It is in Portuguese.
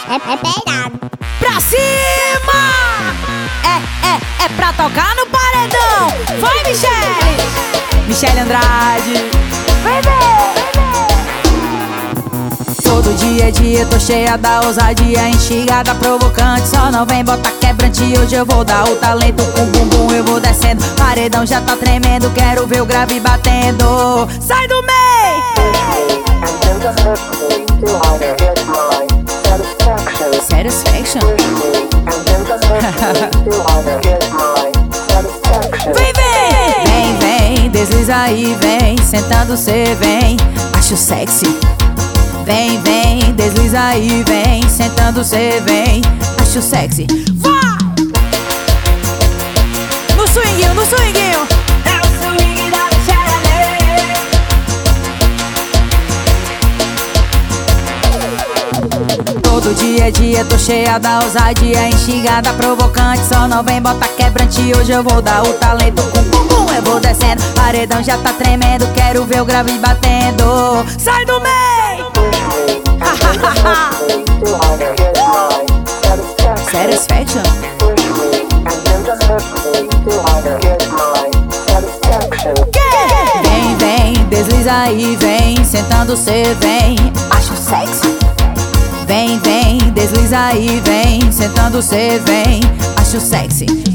É pesado. Pra cima! É pra tocar no paredão. Vai, Michele Andrade. Vem ver. Todo dia é dia, tô cheia da ousadia, instigada, provocante. Só não vem botar quebrante, hoje eu vou dar o talento. Com bumbum eu vou descendo, paredão já tá tremendo. Quero ver o grave batendo. Sai do meio! Satisfaction. Vem, desliza aí, vem. Sentando cê vem, acho sexy. Vem, desliza aí, vem. Sentando cê vem, acho sexy. Vai! No swinguinho, no swinguinho. É o swing da Michele. Todo dia é dia, tô cheia da ousadia, instigada, provocante. Só não vem botar quebrante, hoje eu vou dar o talento. Com bumbum eu vou descendo, paredão já tá tremendo. Quero ver o grave batendo. Sai do meio! Satisfaction. Vem, desliza aí, vem. Sentando cê vem, acho sexy. Vem, desliza aí, vem. Sentando cê vem, acho sexy.